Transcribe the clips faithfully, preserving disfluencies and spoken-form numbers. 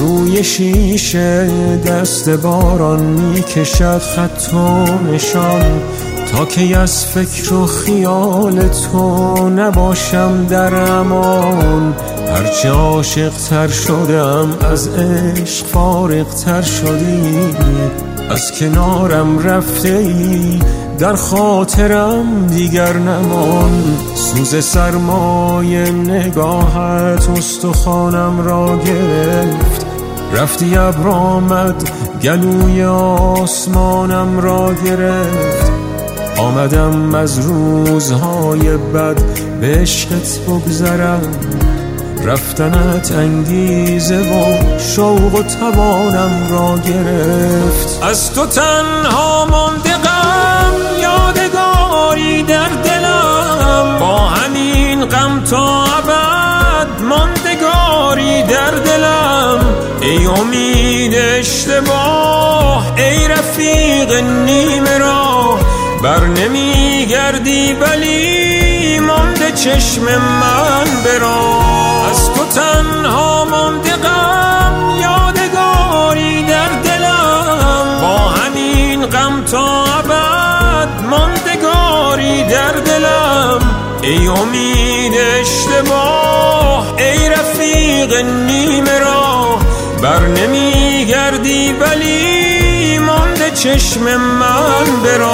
روی شیشه دست باران میکشد خط و نشان، تا که از فکر و خیال تو نباشم در امان. هرچه عاشق تر شدم از عشق فارغ تر شدی، از کنارم رفته ای در خاطرم دیگر نمان. سوز سرمای نگاهت استخوانم را گرفت، رفتی ابر آمد گلوی آسمانم را گرفت. آمدم از روزهای بد به عشقت بگذرم، رفتنت انگیزه و شوق و توانم را گرفت. از تو تنها مانده غم یادگاری در دلم، با همین غم تا ابد ماندگاری در دلم. ای امید اشتباه، ای رفیق نیمه راه، بر نمی گردی ولی مانده چشم من براه. از تو تنها مانده غم یادگاری در دلم، با همین غم تا ابد ماندگاری در دلم. ای امید اشتباه، ای رفیق نیمه راه، بر نمی گردی ولی مانده چشم من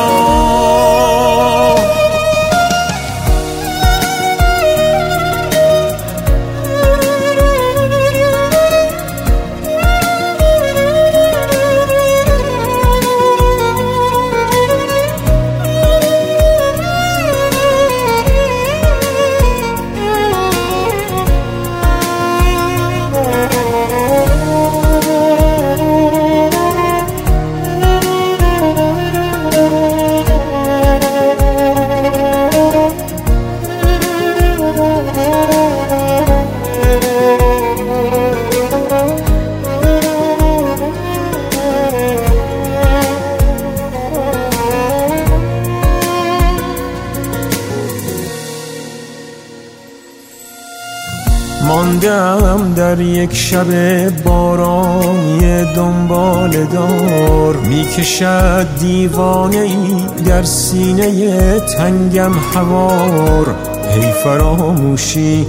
براه. ماندم در یک شب بارانی دنبال دار، میکشد دیوانه ای در سینه تنگم هوار. هی فراموشی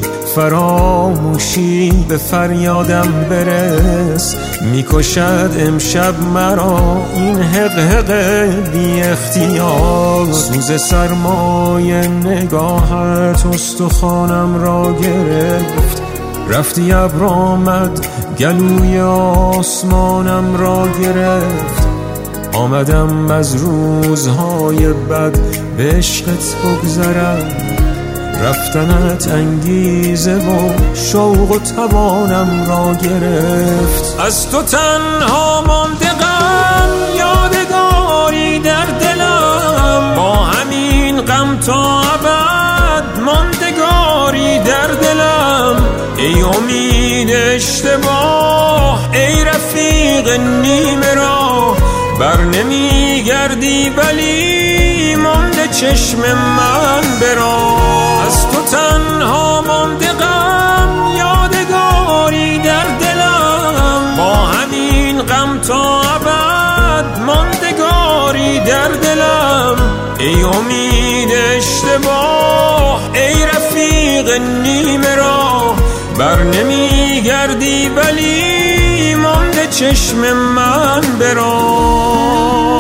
فراموشی به فریادم برس، میکشد امشب مرا این حق حق بی اختیار. سوز سرمای نگاهت استخوانم را گرفت، رفتی ابر آمد گلوی آسمانم را گرفت. آمدم از روزهای بد به عشقت بگذرم، رفتنت انگیزه و شوق و توانم را گرفت. از تو تنها مانده غم یادگاری در دلم، با همین غم تا ابد ماندگاری در دلم. ای امید اشتباه، ای رفیق نیمه راه، بر نمی گردی ولی مانده چشم من براه. از تو تنها مانده غم یادگاری در دلم، با همین غم تا ابد ماندگاری در دلم. ای امید اشتباه، ای رفیق نیمه راه، بر نمی گردی ولی مانده چشم من براه.